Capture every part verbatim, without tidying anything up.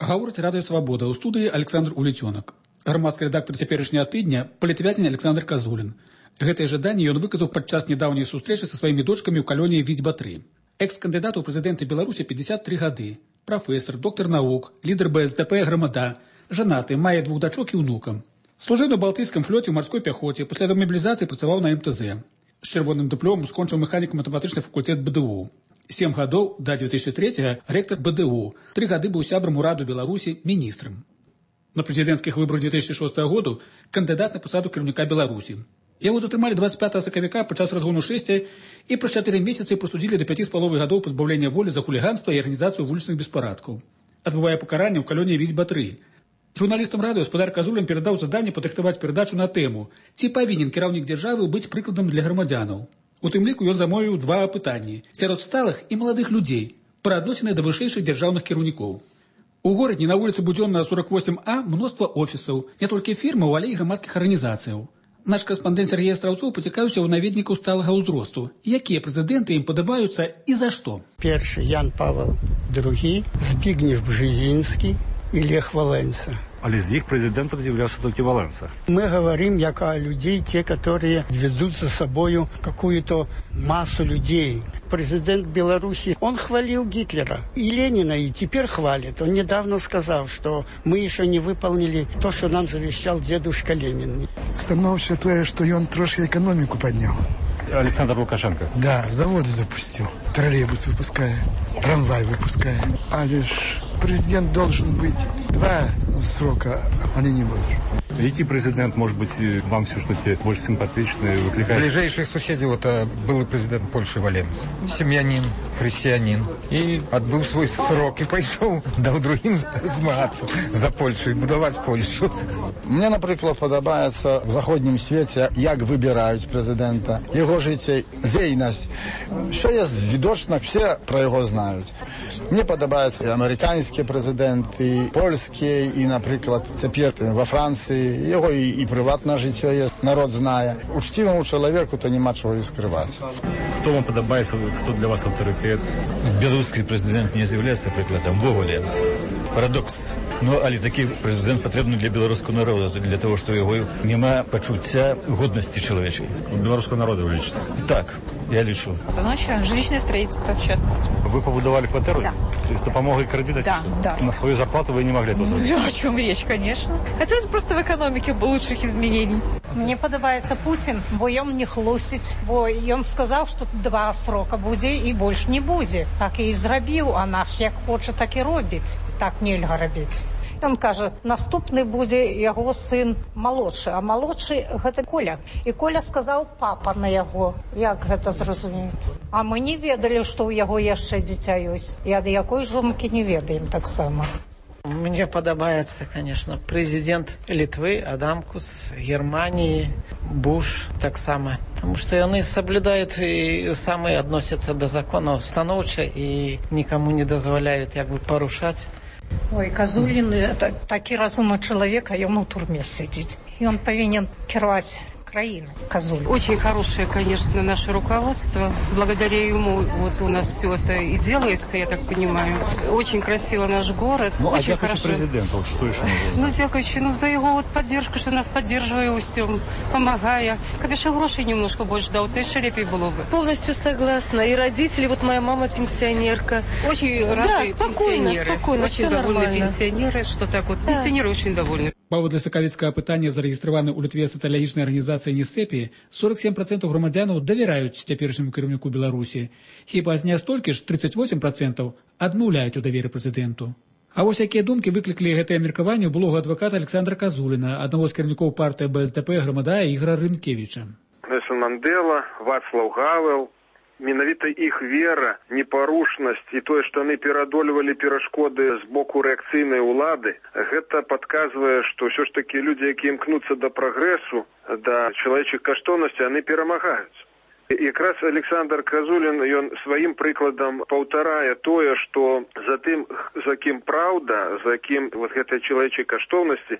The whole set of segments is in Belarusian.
Гаворыць Радыё Свабода, ў студыі Александр Улетёнак. Грамадскі рэдактар цяперашняга тыдня, палітвязень Александр Казулін. Гэтае жаданне ён выказаў падчас нядаўняй сустрэчы са сваімі дочкамі ў калоніі Віцьба-тры. Экс-кандыдат у прэзідэнты Беларусі пятьдесят три гады. Прафесар, доктар навук, лідар бэ эс дэ пэ «Грамада». Жанаты, мае двух дачок і ўнука. Служыў на балтыйскім флоце ў марской пяхоце, пасля дэмабілізацыі працаваў на эм тэ зэ. З чырвоным дыпломам скончыў механіка-матэматычны факультэт бэ дэ у. Сем гадоў да две тысячи третьего ректор бэ дэ у. Тры гады быў сябрам ураду Беларусі, міністрам. На прэзідэнцкіх выбарах две тысячи шестого году кандыдат на пасаду кіраўніка Беларусі. Яго затрымалі двадцать пятого сакавіка падчас разгону шэсця і праз чатыры месяцы прысудзілі да пяці з паловай гадоў пазбаўлення волі за хуліганства і арганізацыю вулічных беспарадкаў. Адбывае пакаранне ў калоніі Віцьба-тры. Журналістам радыё спадар Казулін перадаў заданне падрыхтаваць перадачу на тэму, ці павінен кіраўнік дзяржавы быць прыкладам для грамадзянаў. У тым ліку ён замовіў два пытанні сярод сталых і маладых людзей пра адносіны да вышэйшых дзяржаўных кіраўнікоў. У горадзе на вуліцы Будзённая сорок восемь А мноства офісаў, не толькі фірмаў, але і грамадскіх арганізацыяў. Наш карэспандэнт Сергей Астраўцоў пацікаўся ў наведнікаў сталага ўзросту, якія прэзідэнты ім падабаюцца і за што. Першы Ян Павел другі, Збігнєв Бжезінскі и Лех Валенса. Але из их президентов являлся только Валенса. Мы говорим як о людей, те, которые ведут за собою какую-то массу людей. Президент Беларуси, он хвалил Гитлера и Ленина, и теперь хвалит. Он недавно сказал, что мы еще не выполнили то, что нам завещал дедушка Ленин. Становится то, что он трошки экономику поднял. Александр Лукашенко. Да, заводы запустил. Троллейбус выпуская, трамвай выпуская. А лишь президент должен быть два срока, а не больше. Який президент, может быть, вам все что-то больше симпатичное выкликает? Из ближайших соседей вот был президент Польши Валенс. Семьянин, христианин. И отбыл свой срок и пошел до другим змагаться за Польшу и будовать Польшу. Мне, наприклад, подобається в заходнім світі, як вибирають президента, його життя, дзейність. Що є відочно, всі про його знають. Мені подобається і американський президент, і польський, і, наприклад, тепер во Франції. Його і, і приватне життя є, народ знає. Учтивому чоловіку то нема чого і скривати. Хто вам подобається, хто для вас авторитет? Білоруський президент не з'являється прикладом воволі. Парадокс. Ну, але такий президент потрібен для білоруського народу, для того, що його нема почуття годності чоловічої. Білоруського народу ви лічите? Так, я лічу. Ну что, жилищное строительство, в частности. Вы побудовали квартиру? Да. С допомогой кредита? Да, да. На свою зарплату вы не могли это сделать? Ну, о чем речь, конечно. Хотелось просто в экономике лучших изменений. Мне подобається Путін, бо ён не хлусіць, бо ён сказаў, што два срока будзе і больш не будзе. Так і зрабіў, а наш як хоча, так і робіць. Так нельга рабіць. Ён кажа, наступны будзе яго сын малодшы, а малодшы гэта Коля. І Коля сказаў папа на яго. Як гэта зразумець? А мы не ведалі, што ў яго яшчэ дзіця ёсць. І ад якой жонкі не ведаем таксама. Мне подобается, конечно, президент Литвы Адамкус, Германии Буш так само. Потому что они соблюдают и сами относятся до законов становча и никому не дозволяют как бы порушать. Ой, Казулін это такі разумны чалавек, а ён у турме сидит. И он повинен кіраваць краины. Казулін. Очень хорошее, конечно, наше руководство. Благодаря ему вот у нас все это и делается, я так понимаю. Очень красиво наш город. Ну, очень а хорошо. Президент, вот что еще нужно? Ну, дякуючи, ну, за его вот поддержку, что нас поддерживает у всем, помогая. Конечно, грошей немножко больше дал, то и шерепей было бы. Полностью согласна. И родители, вот моя мама пенсионерка. Очень рады да, спокойно, пенсионеры. Спокойно, очень довольны нормально. Пенсионеры, что так вот. Да. Пенсионеры очень довольны. Паводле сакавіцкага пытання, зарэгістраваны ў Літве сацыялагічнай арганізацыі НЕСЭПі, сорок семь процентов грамадзянаў давяраюць цяперашняму кіраўніку Беларусі. Хіба не столькі ж тридцать восемь процентов адмаўляюць у даверы прэзідэнту. А вось якія думкі выклікалі гэтае меркаванне ў былога адваката Александра Казуліна, аднаго з кіраўнікоў партыі бэ эс дэ пэ «Грамада» Ігора Рынкевіча. Нельсон Мандела, Вацлаў Гавел, менавіта іх вера, непарушнасць і тое, што яны пераадольвалі перашкоды з боку рэакцыйнай улады, гэта падказвае, што ўсё ж такі людзі, якія імкнуцца да прагрэсу, да чалавечых каштоўнасцей, яны перамагаюць. І якраз Александр Казулін, ён сваім прыкладам паўтарае тое, што за тым, за кім праўда, за кім вот гэтай чалавечай каштоўнасці,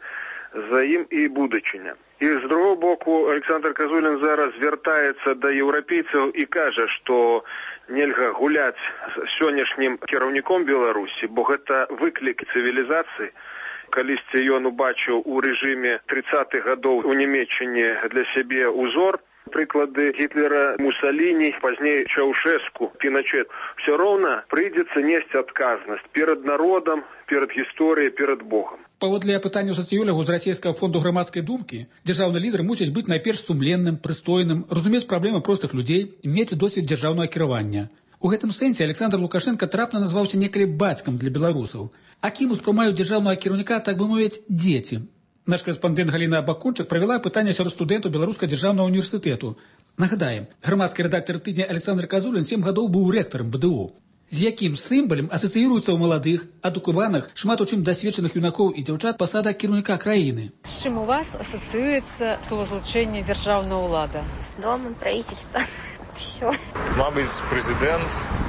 за ім і будучыня. І з другого боку, Александр Казулін зараз звяртаецца да еўрапейцаў і кажа, што нельга гуляць з сённяшнім кіраўніком Беларусі, бо гэта выклік цывілізацыі. Калісьці ён убачыў у рэжыме трыццатых гадоў у Нямецчыне для сябе узор, прыклады Гітлера, Мусаліні, пазней Чаўшэску, Піначет. Все роўна прыйдзецца несці адказнасць перад народам, перад гісторыяй, перад Богам. Паводле апытання сацыёлагаў з расійскага фонду грамадскай думкі, дзяржаўны лідар мусіць быць найперш сумленным, прыстойным, разумець праблемы простых людзей, мець досвед дзяржаўнага кіравання. У гэтым сэнсе Александр Лукашенко трапна назваўся некалі бацькам для беларусаў. А кім успрымаюць дзяржаўнага кіраўніка, так бы мовіць, дзеці. Наш корэспандэнт Галіна Бакунчык правяла апытанне сярод студэнтаў Беларускага дзяржаўнага універсітэту. Нагадаем, грамадскі рэдактар тыдня Александр Казулін сем гадоў быў рэктарам бэ дэ у. З якім сімвалем асацыіруецца ў маладых, адукаваных, шмат у чым дасведчаных юнакоў і дзяўчат пасада кіраўніка краіны? З чым у вас асацыюецца словазлучэнне дзяржаўнага ўлада? З домом, правительства. Все. Мабыць, президент,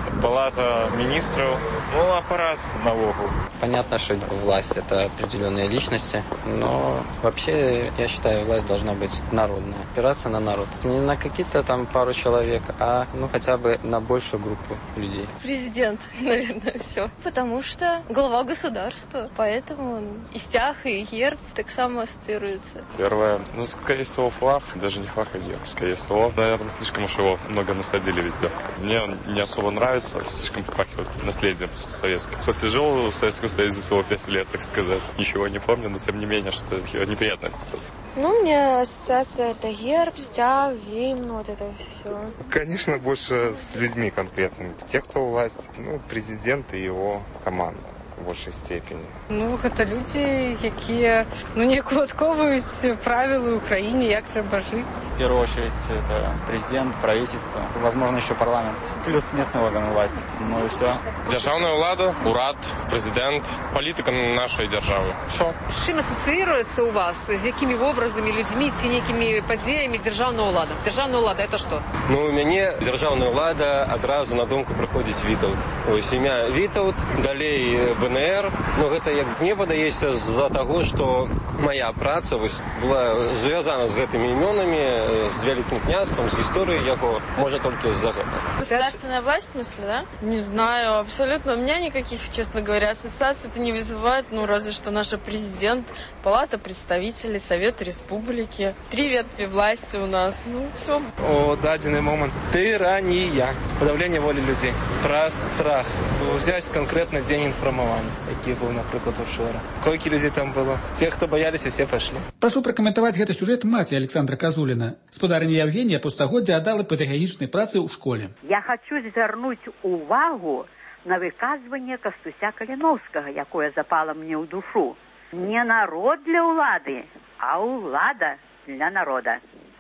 палата министров, ну, аппарат налогов. Понятно, что власть – это определенные личности, но вообще, я считаю, власть должна быть народная, опираться на народ. Не на какие-то там пару человек, а ну хотя бы на большую группу людей. Президент, наверное, все. Потому что глава государства, поэтому и стяг, и герб так само ассоциируются. Первое, ну, скорее всего, флаг, даже не флаг, а герб, скорее всего. Наверное, слишком уж его много насадили везде. Мне он не особо нравится, слишком попахивает наследием советским. Кстати, жил в Советском Союзе всего пять лет, так сказать. Ничего не помню, но тем не менее, что неприятная ассоциация. Ну, мне ассоциация это герб, стяг, гимн, вот это все. Конечно, больше с людьми конкретными. Те, кто власть, ну, президент и его команда. В большей степени. Ну, гэта людзі, якія ну, не уладковваюць правілы ў краіне, як трэба жыць. В первую очередь, это президент, правительство, возможно, еще парламент, плюс местные органы власти. Ну и все. Державная влада, урад, президент, политика нашей державы. Все. З чым асацыіруецца у вас? З якімі вобразамі, людзьмі ці нейкімі падзеямі дзяржаўная ўлада? Дзяржаўная ўлада это што? Ну, у мяне дзяржаўная ўлада адразу на думку прыходзіць Вітаўт. Ось імя Вітаўт, далей бэ эн эр. Ну, гэта, як мне падаецца, з-за таго, што моя праца вось, была звязана з гэтымі імёнамі, з Вялікім княствам, з гісторыяй яго, можа толькі з-за гэта. Государственная власть, в смысле, да? Не знаю, абсолютно. У меня никаких, честно говоря, ассоциаций это не вызывает, ну, разве что наш президент, палата представителей, Совет Республики, три ветви власти у нас, ну, все. О дадзены момент тырания, подавление воли людей, про страх. Взять конкретно день информования, який был, например, учора. Сколько людей там было? Все, кто боялись, все пошли. Прошу прокомментовать гэты сюжет маці Александра Казуліна. Спадарыня Евгения паўстагоддзя аддала педагагічнай працы ў школе. Я хочу звярнуць увагу на выказванне Кастуся Каліноўскага, якое запало мне ў душу. Не народ для ўлады, а ўлада для народа.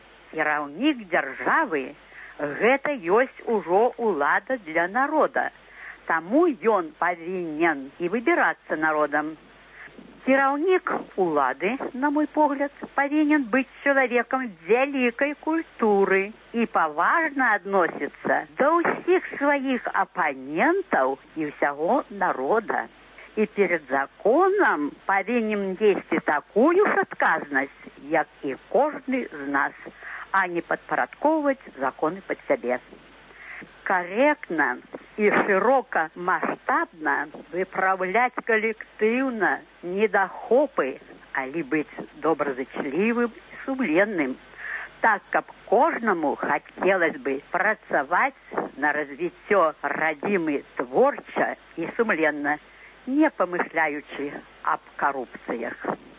Кіраўнік дзяржавы гэта ёсць ужо ўлада для народа. Таму ён павінен і выбірацца народам. Кіраўнік улады, на мой погляд, павінен быць чалавекам вялікай культуры і паважна адносіцца да ўсіх сваіх апанентаў і ўсяго народа. І перед законам павінен несці такую ж адказнасць, як і кожны з нас, а не падпарадкоўваць законы пад сябе. Корректно и широко масштабно выправлять коллективно недохопы, али быть доброзычливым и сумленным, так как кожному хотелось бы працаваць на развитие родимы творча и сумленно, не помышляючи об коррупциях.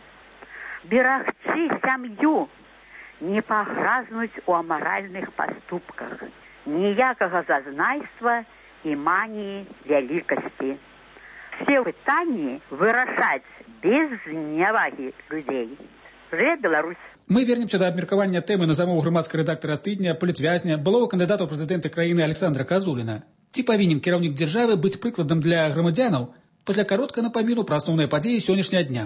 Берагчы сям'ю, не погразнуть у аморальных поступках, ніякага зазнайства і маніі вялікасці. Все пытанні вырашаць без знявагі людзей. Жыве Беларусь! Мы вернемся да абмеркавання тэмы на замову грамадскага рэдактара тыдня, палітвязня, былога кандыдата ў прэзідэнты краіны Александра Казуліна. Ці павінен кіраўнік дзяржавы быць прыкладам для грамадзянаў? Пасля кароткага напаміну пра асноўныя падзеі сённяшняга дня.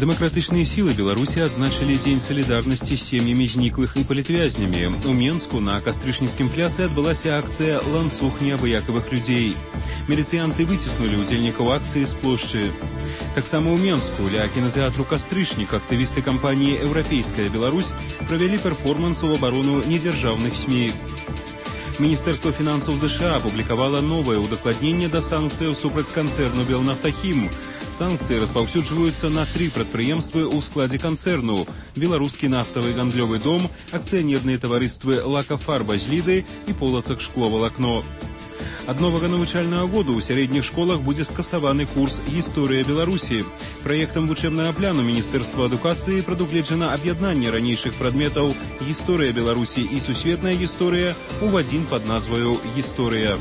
Дэмакратычныя сілы Беларусі адзначылі дзень салідарнасці з сем'ямі зніклых і палітвязнямі. У Менску на кастрычніцкім пляцы адбылася акцыя «Ланцуг неабыякавых людзей». Міліцыянты выціснулі удзельнікаў акцыі з плошчы. Таксама ў Менску ля кінатэатру «Кастрычнік» актывісты кампаніі «Еўрапейская Беларусь» правялі перформанс у абарону недзяржаўных СМІ. Міністэрства фінансаў ЗША апублікавала новае удакладненне да санкцыяў супраць канцэрну «Белнафтахім». Санкцыі распаўсюджваюцца на тры прадпрыемствы ў складзе канцэрну: Беларускі нафтавы гандлёвы дом, акцыянерныя таварыствы «Лакафарба» з Ліды і «Полацак шкло-валакно». Ад новага навучальнага году ў сярэдніх школах будзе скасаваны курс «Гісторыя Беларусі». Праектам вучэбнага пляну Міністэрства адукацыі прадугледжана аб'яднанне ранейшых прадметаў «Гісторыя Беларусі» і «Сусветная гісторыя» у адзін пад назваю «Гісторыя».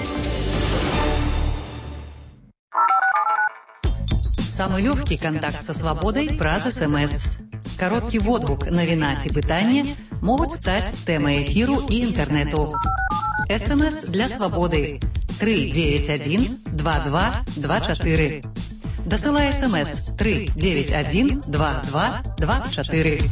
Самый легкий контакт со свободой праз СМС. Короткий водгук, навіна ці пытанне могуць стаць тэмай эфіру і інтэрнэту. СМС для свободы три девять один два два два четыре. Дасылай СМС три девять один два два два четыре.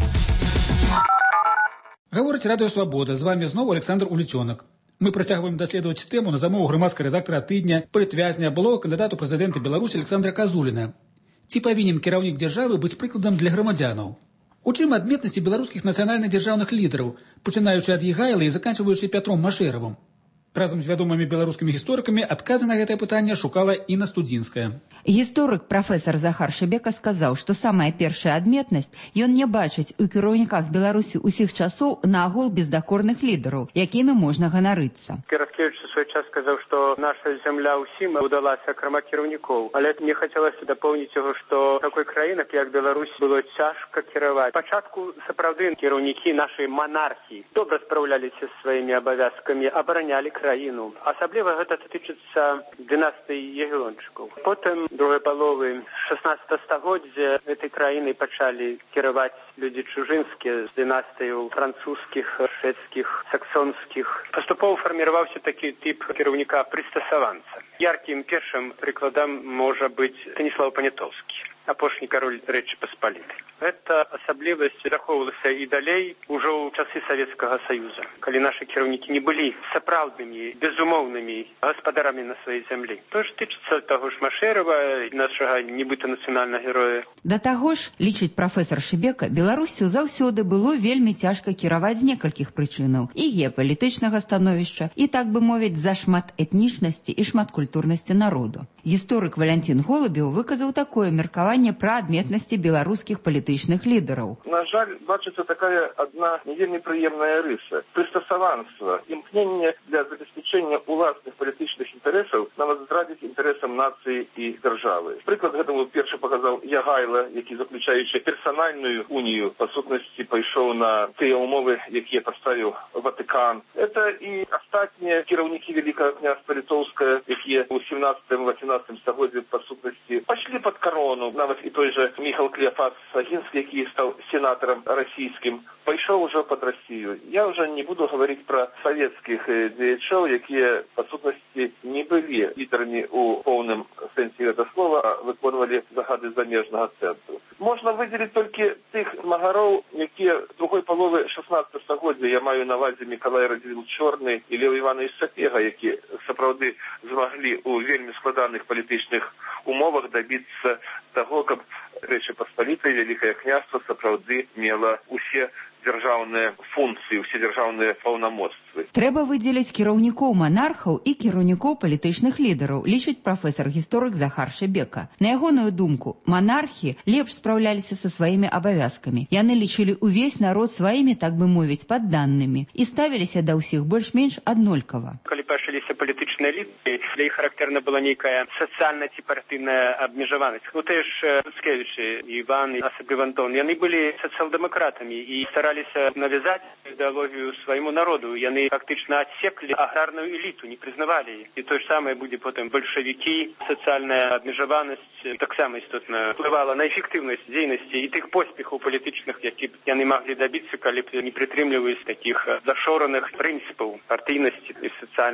Гаворыць радыё «Свабода». З вами зноў Александр Уліцёнак. Мы працягваем даследаваць тэму на замову грамадскага рэдактара тыдня, палітвязня, былога кандыдату прэзідэнта Беларусі Александра Казуліна. Ці павінен кіраўнік дзяржавы быць прыкладам для грамадзянаў? У чым адметнасці беларускіх нацыянальна-дзяржаўных лідараў, пачынаючы ад Егайла і заканчваючы Пятром Машэравым? Разам з вядомымі беларускімі гісторыкамі адказы на гэтае пытанне шукала Інна Студзінская. Гісторык прафесор Захар Шебека сказаў, што самая першая адметнасць ён не бачыць у кіраўніках Беларусі ўсіх часоў нагул бездакорных лідараў, якімі можна ганарыцца. Кіраткевіч у свой час сказаў, што наша зямля ўсім удалася акрамя кіраўнікоў. Але мне хацелася дапоўніць яго, што такой краінак, як Беларусь, было цяжка кіраваць. Пачатку сапраўды кіраўнікі нашай манархіі добра спраўляліся з сваімі абавязкамі, абаранялі краіну. Асабліва гэта тычыцца дынастыі Ягелончыкаў. Потым другой паловы шаснаццатага стагоддзя этой краінай пачалі кіраваць людзі чужынскія з дынастыяў французскіх, шведскіх, саксонскіх. Паступова фарміраваўся такі тип кіраўніка прыстасаванца. Яркім першым прыкладам можа быць Станіслаў Панятоўскі, апошні кароль Рэчы Паспалітай. Гэта асаблівасць захоўвалася і далей ужо ў часы Савецкага Саюза, калі нашы кіраўнікі не былі сапраўднымі, безумоўнымі гаспадарамі на сваёй зямлі. Тое ж тычыцца таго ж Машэрава, нашага нібыта нацыянальнага героя. Да таго ж, лічыць прафесор Шебека, Беларусю заўсёды было вельмі цяжка кіраваць з некалькіх прычынаў: і геапалітычнага становішча, і, так бы мовіць, за шмат этнічнасці і шматкультурнасці народу. Гісторык Валянцін Голубеў выказаў такое меркаванне пра адметнасці беларускіх палітычных лідараў. На жаль, бачыцца такая адна не вельмі прыемная рыса. Прыстасаванства, імкненне для забеспячэння уласных палітычных інтарэсаў нават здрадзіць інтарэсам нацыі і дзяржавы. Прыклад гэтаму першы паказаў Ягайла, які, заключаючы персанальную унію, па сутнасці пайшоў на тыя умовы, якія паставіў Ватыкан. Это і астатнія кіраўнікі Вялікага княства Літоўскага, якія ў сямнаццатым-васямнаццатым стагоддзе па сутнасці пайшлі пад карону. Нават і той жа Міхал Клеапас Агінскі, які стаў сенатарам расійскім, пайшоў ужо пад Расію. Я ўжо не буду гаварыць пра савецкіх дзеячоў, якія па сутнасці не былі лідарамі ў поўным сэнсе гэта слова, а выконвалі загады замежнага цэнтру. Можна выдзеліць толькі тых магароў, якія другой паловы шаснаццатага стагоддзя, я маю на ўвазе Мікалай Радзівіл-Чорны і Леў Іванович Сапега, які сапраўды змаглі ў вельмі складаных палітычных умовах дабіцца таго, каб Рэчы Паспалітай, Вялікае княства сапраўды мела усе дзяржаўныя функцыі, усе дзяржаўныя паўнамоцтвы. Трэба выдзеліць кіраўнікоў манархаў і кіраўнікоў палітычных лідараў, лічыць прафесар-гісторык Захар Шебека. На ягоную думку, монархі лепш спраўляліся са сваімі абавязкамі. Яны лічылі ўвесь народ сваімі, так бы мовіць, падданымі і ставіліся да ўсіх больш-менш аднолькава. Калі пачаліся палітычныя ліды, для іх характэрна была нейкая сацыяльная ці партыйная абмежаванасць. Ну, тыя ж Міцкевічы, Іван і асабліва Антон, яны былі сацыял-дэмакратамі і стараліся навязаць ідэалогію свайму народу. Яны фактычна адсеклі аграрную эліту, не прызнавалі. І тое ж самае будзе потым бальшавікі. Сацыяльная абмежаванасць таксама істотна впливала на эфектыўнасць дзейнасці і тых поспехаў палітычных, які б яны маглі дабіцца, калі б не прытрымліваюць такіх зашораных прынцыпаў партыйнасці і сацыяльнай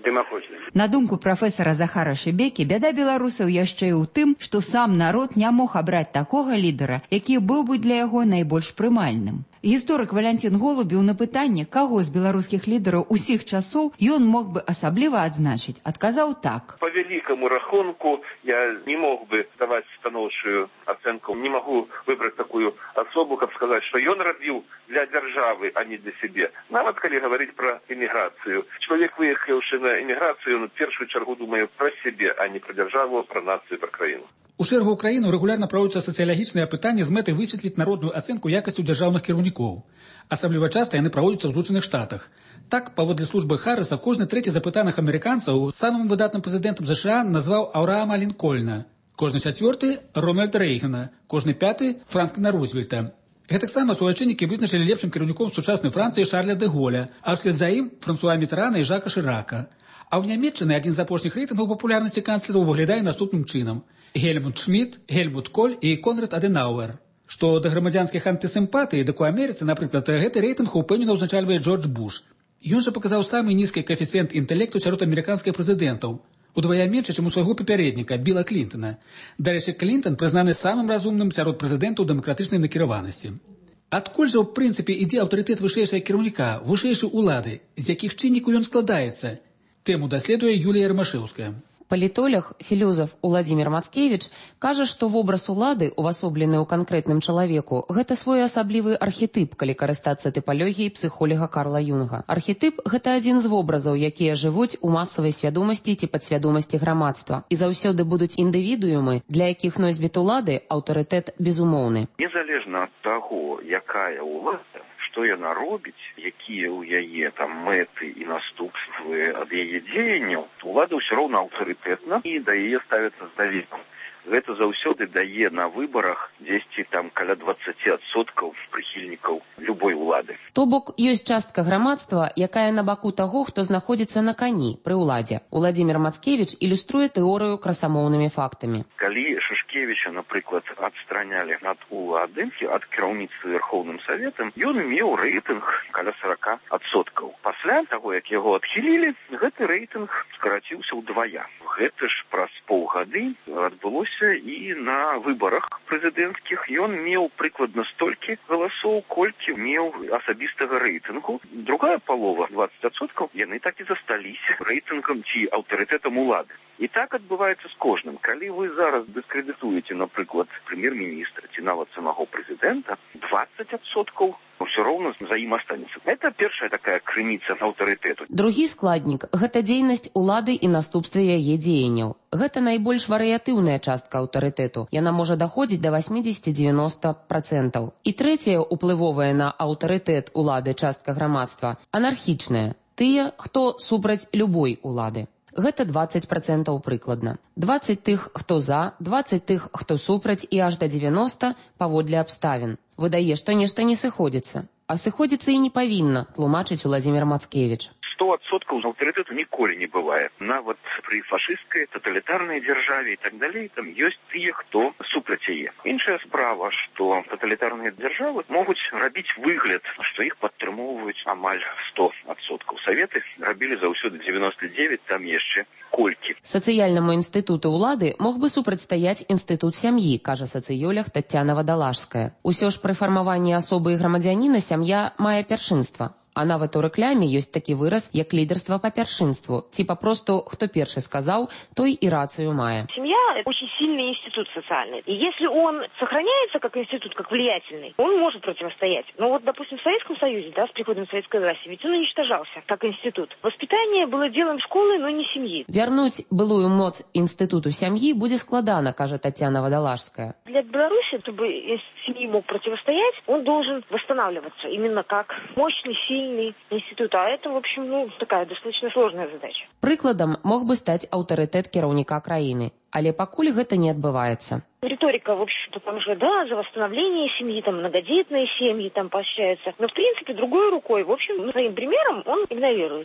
На думку прафесара Захара Шебекі, бяда беларусаў яшчэ і ў тым, што сам народ не мог абраць такога лідара, які быў бы для яго найбольш прымальным. Гісторык Валянцін Голубеў на пытанне, каго з беларускіх лідараў усіх часоў ён мог бы асабліва адзначыць, адказаў так. По великому рахунку я не мог бы даваць станоўчую ацэнку, не могу выбраць такую асобу, каб сказаць, што ён рабіў для дзяржавы, а не для сябе. Нават калі гаварыць пра эміграцыю. Чалавек, выехаўшы на эміграцыю, на першую чаргу думае пра сябе, а не пра дзяржаву, пра нацыю, пра краіну. У шэрагу краіну рэгулярна праводзяцца сацыялагічныя апытанні з мэтай высветліць народную ацэнку якасцю дзяржаўных кіраўнікоў. Асабліва часта яны праводзяцца ў Злучаных Штатах. Так, паводле службы Харрыса, кожны трэці з апытаных амерыканцаў самым выдатным прэзідэнтам ЗША назваў Аўраама Лінкольна, кожны чацвёрты – Рональда Рэйгана, кожны пяты – Франкліна Рузвельта. Гэтаксама суайчыннікі вызначылі лепшым кіраўніком сучаснай Францыі Шарля дэ Голля, а ўслед за ім Франсуа Мітэрана і Жака Шырака. А ў Нямецчыны адзін з апошніх рэйтынгаў папулярнасці канцлераў выглядае наступным чынам. Гельмут Шмідт, Гельмут Коль і Конрад Адэнауэр. Што да грамадзянскіх антысімпатый, дык у Амерыцы, напрыклад, гэты рэйтынг упэўнена ўзначальвае Джордж Буш. Ён жа паказаў самы нізкі каэфіцыент інтэлекту сярод амерыканскіх прэзідэнтаў. Удвая менш, чым у свайго папярэдніка, Біла Клінтана. Дарэчы, Клінтан прызнаны самым разумным сярод прэзідэнтаў дэмакратычнай накіраванасці. Адкуль жа, ў прынцыпе, ідзе аўтарытэт вышэйшага кіраўніка, вышэйшай улады, з якіх чыннікаў ён складаецца? Тэму даследуе Юлія Рамашэўская. Палітолог, філёзаф Уладзімір Мацкевіч кажа, што вобраз улады, увасоблены ў канкрэтным чалавеку, гэта своеасаблівы архетып, калі карыстацца тыпалогіяй псіхолага Карла Юнга. Архетып – гэта адзін з вобразаў, якія жывуць у масавай свядомасці ці падсвядомасці грамадства. І заўсёды будуць індывідуумы, для якіх носьбіт улады аўтарытэт безумоўны. Незалежна ад таго, якая ўлада, што яна робіць, якія ў яе там мэты і наступствы ад яе дзеянняў, улада ўсё роўна аўтарытэтна і да яе ставіцца з даверам. Гэта заўсёды дае на выбарах дзесьці там каля дваццаць адсоткаў прыхільнікаў любой улады. То бок ёсць частка грамадства, якая на баку таго, хто знаходзіцца на кані пры ўладзе. Уладзімір Мацкевіч ілюструе тэорыю красамоўнымі фактамі. Калі Шашкевіча, напрыклад, адстранялі ад улады, ад кіраўніцтва Верховным Саветам, ён меў рэйтынг каля сорок адсоткаў. Пасля таго, як яго адхілілі, гэты рэйтынг скараціўся ўдвая. Гэта ж праз паўгады адбылося і на выбарах прэзідэнцкіх. Ён меў прыкладна столькі галасоў, колькі меў асабістага рэйтынгу. Другая палова, дваццаць адсоткаў, яны так і засталіся рэйтынгам ці аўтарытэтам улады. І так адбываецца з кожным. Калі вы зараз дыскрэдытуеце, напрыклад, прэм'ер-міністра ці нават самого прэзідэнта, дваццаць адсоткаў ўсё роўна за ім астанецца. Гэта першая такая крыніца аўтарытэту. Другі складнік – гэта дзейнасць улады і наступствы яе дзеянняў. Гэта найбольш варыятыўная частка аўтарытэту. Яна можа даходзіць да восемьдесят-девяносто процентаў. І трэцяя уплывовая на аўтарытэт улады частка грамадства – анархічная. Тыя, хто супраць любой улады. Гэта дваццаць процентаў прыкладна. дваццаць тых, хто за, дваццаць тых, хто супраць і аж да девяноста паводле абставін. Выдае, што нешта не сыходзіцца. А сыходзіцца і не павінна, тлумачыць Уладзімір Мацкевіч. сто адсоткаў аўтарытэту ніколі не бывае. Нават пры фашысцкай, таталітарнай дзяржаве і так далей, там ёсць тыя, хто супраць яе. Іншая справа, што таталітарныя дзяржавы могуць рабіць выгляд, што іх падтрымоўваюць амаль сто адсоткаў. Саветы рабілі заўсёды девяносто девять, там яшчэ колькі. Сацыяльнаму інстытуту ўлады мог бы супрацьстаяць інстытут сям'і, кажа сацыёлог Таццяна Вадалашская. Усё ж пры фармаванні асобы і грамадзяніна сям'я мае першынства. А нават у рэкляме ёсць такі выраз, як лідерства по першынству. Ці папросту, хто першы сказаў, той і рацыю мае. Семья – это очень сильный институт социальный. И если он сохраняется как институт, как влиятельный, он может противостоять. Но вот, допустим, в Советском Союзе, да, с приходом советской власти, ведь он уничтожался как институт. Воспитание было делом школы, но не семьи. Вярнуць былую моц інстытуту сям'і будзе складана, кажа Таццяна Вадалашская. Для Беларуси, чтобы семьи мог противостоять, он должен восстанавливаться именно как мощный, сильный институт, а это, в общем, ну, такая достаточно сложная задача. Прыкладам мог бы стаць аўтарытэт кіраўніка краіны, але пакуль гэта не адбываецца. Риторика, в общем-то, там же, да, за восстановление семьи, там, многодетные семьи там поощряются, но, в принципе, другой рукой, в общем, своим примером он игнорируется.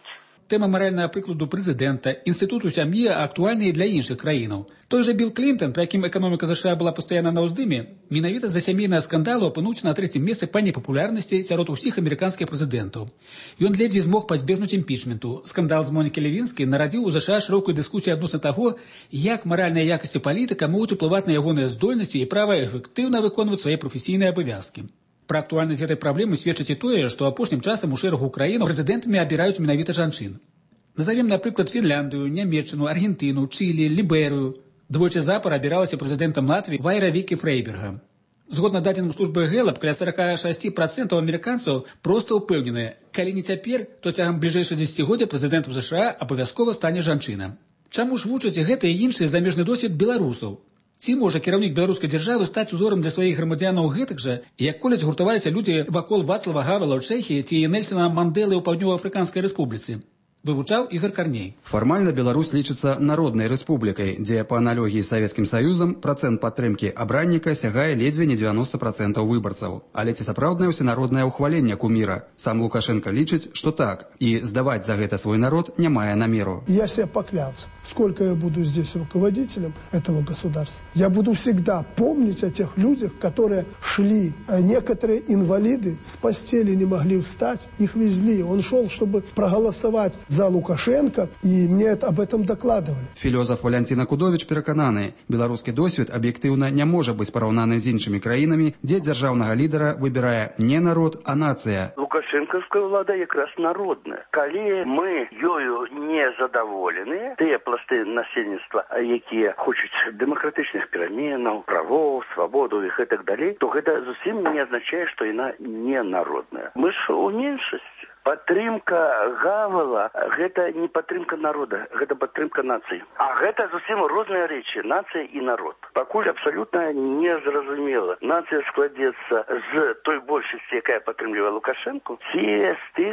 Тэма маральнага прыкладу прэзідэнта, інстытуту сям'і актуальна і для іншых краінаў. Той жа Білл Клінтон, пры якім эканоміка США была пастаянна на ўздыме, менавіта з-за сямейнага скандалу апынуўся на трэцім месцы па непапулярнасці сярод усіх амерыканскіх прэзідэнтаў. Ён ледзьве змог пазбегнуць імпічменту. Скандал з Монікі Левінскай нарадзіў у США шырокую дыскусію адносна таго, як маральныя якасці палітыка могуць уплываць на ягоныя здольнасці і права эфектыўна выконваць свае прафесійныя абавязкі. Пра актуальнасць гэтай праблемы сведчыць і тое, што апошнім часам у шэрагу краін прэзідэнтамі абіраюць менавіта жанчын. Назовем, напрыклад, Фінляндыю, Нямецчыну, Аргентыну, Чылі, Ліберыю. Двойчы запар абіралася прэзідэнтам Латвіі Вайра Вікі Фрейберга. Згодна дадзеным службы Гэлап, каля сорок шесть процентов амерыканцаў проста ўпэўненыя, калі не цяпер, то цягам бліжэйшых дзесяцігоддзя прэзідэнтам США абавязкова стане жанчына. Чаму ж вучаць гэты і іншы замежны досвед беларусаў? Ці можа кіраўнік беларускай дзяржавы стаць узорам для сваіх грамадзянаў гэтак жа, як колись гуртаваліся людзі вакол Вацлава Гавела ў Чэхіі ці Нельсона Мандэлы ў Паўднёва-Афрыканскай рэспубліцы? Вывучаў Ігор Карней. Фармальна Беларусь лічыцца народнай рэспублікай, дзе па аналогіі з Савецкім Саюзам працэнт падтрымкі абранніка сягае ледзьве не девяносто процентов выбарцаў. Але ці сапраўднае ўсенароднае ўхваленне куміра? Сам Лукашенко лічыць, што так, і здаваць за гэта свой народ не мае намеру. Я себе поклялся, сколько я буду здесь руководителем этого государства, я буду всегда помнить о тех людях, которые шли. А некоторые инвалиды с постели не могли встать, их везли. Он шел, чтобы проголосовать за Лукашенко, и мне об этом докладывали. Філёзаф Валянціна Кудовіч перакананы, беларускі досвед аб'ектыўна не можа быць параўнаны з іншымі краінамі, дзе дзяржаўнага лідара выбірае не народ, а нацыя. Лукашэнкаўская ўлада якраз народная. Калі мы ёю не задаволеныя, тыя пласты насельніцтва, якія хочуць дэмакратычных пераменаў, правоў, свабоду і гэтак далей, то гэта зусім не азначае, што яна не народная. Мы ж у меншасці. Падтрымка Гавела – гэта не падтрымка народа, гэта падтрымка нацыі. А гэта зусім розныя рэчы, нацыя і народ. Пакуль абсалютна незразумела, нацыя складзецца з той большасці, якая падтрымлівае Лукашэнку, ці з тых,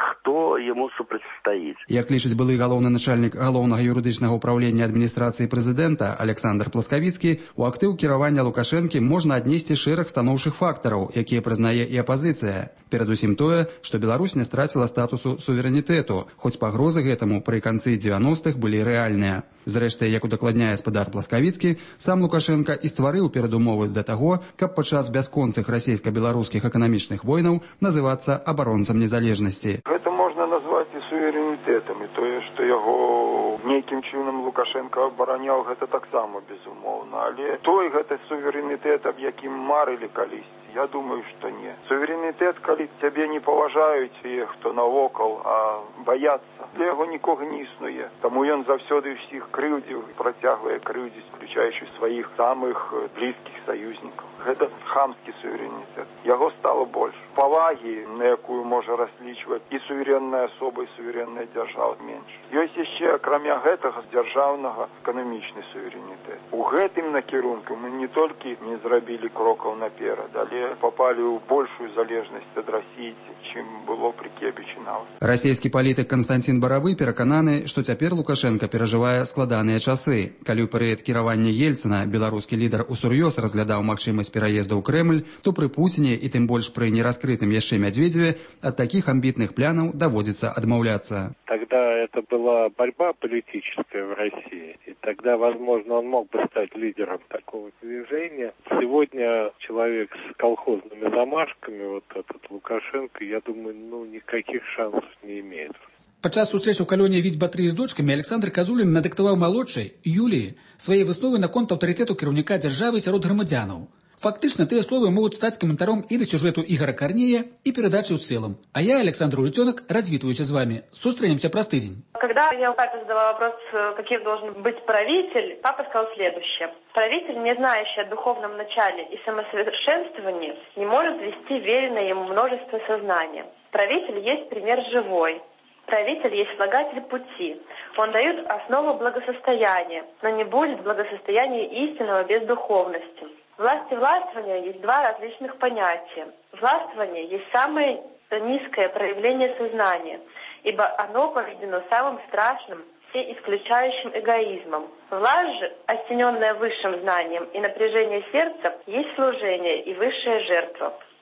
хто яму супрацьстаіць. Як лічыць былы галоўны начальнік галоўнага юрыдычнага ўпраўлення адміністрацыі прэзідэнта Александр Пласкавіцкі, у актыў кіравання Лукашэнкі можна аднесці шэраг станоўчых фактараў, якія прызнае і апазіцыя. Перадусім тое, што Беларусь не страціла статусу суверэнітэту, хоць пагрозы гэтаму пры канцы девяностых былі рэальныя. Зрэшты, як удакладняе спадар Пласкавіцкі, сам Лукашенко і стварыў перадумовы для таго, каб падчас бясконцых расійска-беларускіх эканамічных войнаў называцца абаронцам незалежнасці. Гэта можна назваць і суверэнітэтам, і тое, што яго нейкім чынам Лукашенко абараняў, гэта таксама безумоўна. Але той гэта суверэнітэт, аб якім марылі калісьці, я думаю, што не. Суверэнітэт, калі цябе не паважаюць тыя, хто навокал, а баяцца, для яго нікога не існуе. Таму ён заўсёды ўсіх крыўдзіў і працягвае крыўдзіць, включаючы сваіх самых блізкіх саюзнікаў. Гэта хамскі суверэнітэт. Яго стала больш. Павагі, на якую можа разлічваць і суверэнная асоба, і суверэнная дзяржава менш. Ёсць яшчэ, акрамя гэтага, дзяржаўнага эканамічны суверэнітэт. У гэтым накірунку мы не толькі не зрабілі крокаў наперад, але попали ў большую залежнасць ад Расіі, чым было пры Кебічы нават. Расійскі палітык Канстанцін Баравы перакананы, што цяпер Лукашенко перажывае складаныя часы. Калі ў перыяд кіравання Ельцына беларускі лідар усур'ёз разглядаў магчымасць пераезда ў Крэмль, то пры Пуціне і тым больш пры нераскрытым яшчэ Мядзведзеве ад такіх амбітных планаў даводзіцца адмаўляцца. Тогда это была борьба политическая в России, и тогда, возможно, он мог бы стать лидером такого движения. Сегодня человек с колхозными замашками, вот этот Лукашенко, я думаю, ну, никаких шансов не имеет. Падчас сустрэчы ў калоніі Віцьба-тры з дочкамі Александр Казулін надыктаваў малодшай, Юліі, свае высновы наконт аўтарытэту кіраўніка дзяржавы сярод грамадзянаў. Фактычна, тыя словы могуць стаць каментаром і да сюжэту Ігора Карнея, і перадачы ў цэлым. А я, Александр Улицёнок, развітваюся з вами. Сустрэнемся праз тыдзень. Когда я у папы задала вопрос, каким должен быть правитель, папа сказал следующее. Правитель, не знающий о духовном начале и самосовершенствовании, не может вести веренное ему множество сознания. Правитель есть пример живой. Правитель есть слагатель пути. Он дает основу благосостояния, но не будет благосостояния истинного без духовности. Власть и властвование есть два различных понятия. Властвование есть самое низкое проявление сознания, ибо оно порождено самым страшным, всеисключающим эгоизмом. Власть же, осененная высшим знанием и напряжение сердца, есть служение и высшая жертва.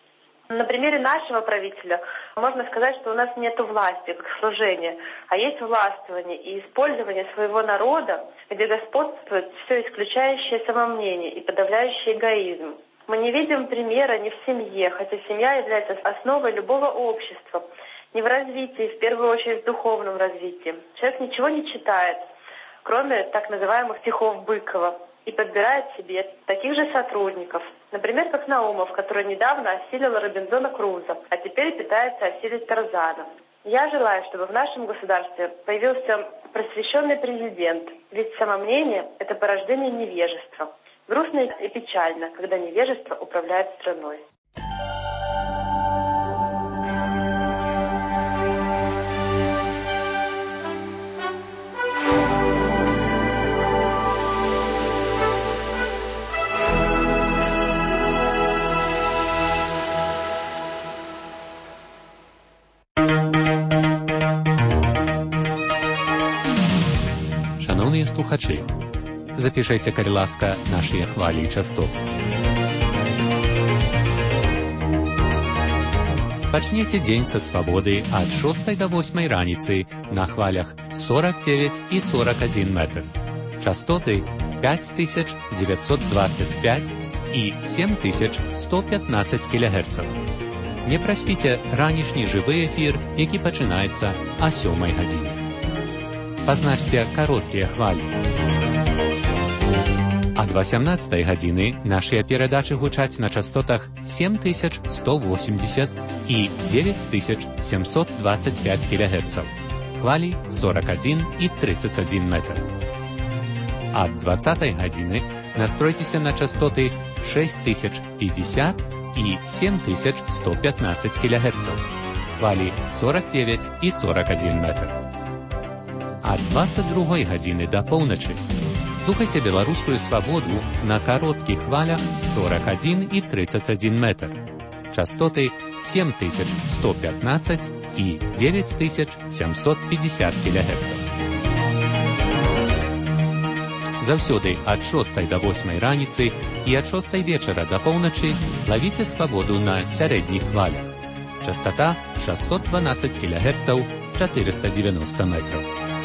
На примере нашего правителя можно сказать, что у нас нет власти как служения, а есть властвование и использование своего народа, где господствует все исключающее самомнение и подавляющий эгоизм. Мы не видим примера ни в семье, хотя семья является основой любого общества, не в развитии, в первую очередь в духовном развитии. Человек ничего не читает, кроме так называемых стихов Быкова, и подбирает себе таких же сотрудников. Например, как Наумов, который недавно осилил Робинзона Круза, а теперь пытается осилить Тарзана. Я желаю, чтобы в нашем государстве появился просвещенный президент, ведь самомнение – это порождение невежества. Грустно и печально, когда невежество управляет страной. Шановні слухачі, запишите, калі ласка, наші хвалі і частоты. Пачнеце дзень са свабоды ад шостай да восьмай раніцы на хвалях сорок девять и сорок один метр. Частоты пять тысяч девятьсот двадцать пять и семь тысяч сто пятнадцать килогерцев. Не праспіце ранішні жывы эфір, які пачынаецца о сёмай гадзіне. Пазначце кароткія хвалі. Ад восемнадцатай гадзіны нашыя перадачы гучаць на частотах семь тысяч сто восемьдесят и девять тысяч семьсот двадцать пять килогерцев. Хвали сорок один и тридцать один метр. Ад двадцатай гадзіны настройцеся на частоты шесть тысяч пятьдесят и семь тысяч сто пятнадцать килогерцев. Хвали сорок девять и сорок один метр. Ад двадцать другой гадзіны да поўначы слухайте беларускую свабоду на кароткіх хвалях сорок один и тридцать один метр. Частоты семь тысяч сто пятнадцать и девять тысяч семьсот пятьдесят килогерцев. Заўсёды ад шостай да восьмай раніцы і ад шостай вечара да поўначы лавіце свабоду на сярэдніх хвалях. Частота шестьсот двенадцать килогерцев, четыреста девяносто метров.